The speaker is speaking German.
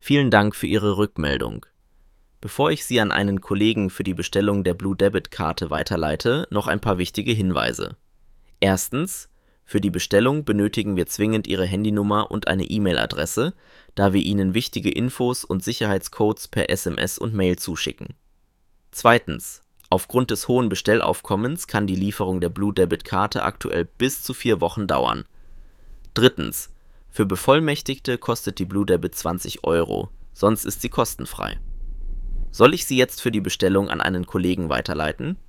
Vielen Dank für Ihre Rückmeldung. Bevor ich Sie an einen Kollegen für die Bestellung der Blue Debit Karte weiterleite, noch ein paar wichtige Hinweise. Erstens: Für die Bestellung benötigen wir zwingend Ihre Handynummer und eine E-Mail-Adresse, da wir Ihnen wichtige Infos und Sicherheitscodes per SMS und Mail zuschicken. Zweitens: Aufgrund des hohen Bestellaufkommens kann die Lieferung der Blue Debit Karte aktuell bis zu 4 Wochen dauern. Drittens: Für Bevollmächtigte kostet die Blue Debit 20 Euro, sonst ist sie kostenfrei. Soll ich Sie jetzt für die Bestellung an einen Kollegen weiterleiten?